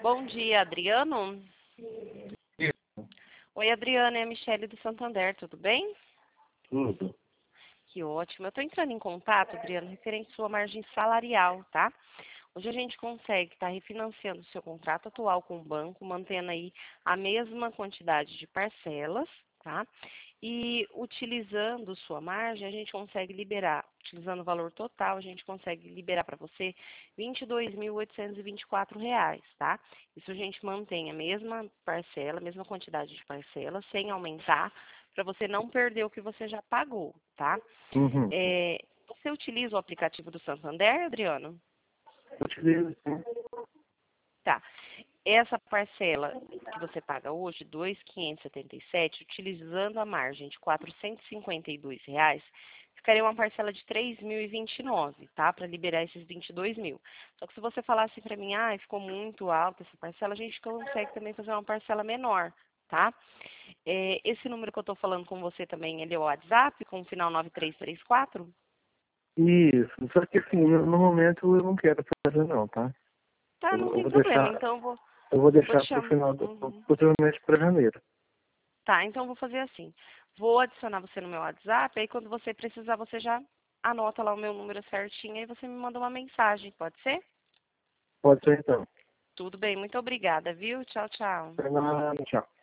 Bom dia, Adriano. Isso. Oi, Adriano, é a Michele do Santander, tudo bem? Tudo. Que ótimo. Eu estou entrando em contato, Adriano, referente à sua margem salarial, tá? Hoje a gente consegue estar refinanciando o seu contrato atual com o banco, mantendo aí a mesma quantidade de parcelas, tá? E utilizando sua margem, a gente consegue liberar, utilizando o valor total, a gente consegue liberar para você R$ 22.824, tá? Isso a gente mantém a mesma parcela, a mesma quantidade de parcelas, sem aumentar, para você não perder o que você já pagou, tá? Uhum. Você utiliza o aplicativo do Santander, Adriano? Utilizo, sim. Tá. Essa parcela que você paga hoje, R$ 2.577, utilizando a margem de R$ 452, ficaria uma parcela de R$ 3.029, tá? Para liberar esses 22 mil. Só que se você falar assim para mim, ficou muito alta essa parcela, a gente consegue também fazer uma parcela menor, tá? Esse número que eu estou falando com você também, ele é o WhatsApp, com o final 9334? Isso. Só que assim, no momento eu não quero fazer não, tá? Tá, não Eu tem vou problema. deixar, Então eu vou vou te deixar pro chamar. final Uhum. possivelmente para janeiro. Tá, então eu vou fazer assim. Vou adicionar você no meu WhatsApp, aí quando você precisar, você já anota lá o meu número certinho e você me manda uma mensagem, pode ser? Pode ser então. Tudo bem, muito obrigada, viu? Tchau, tchau. Tchau.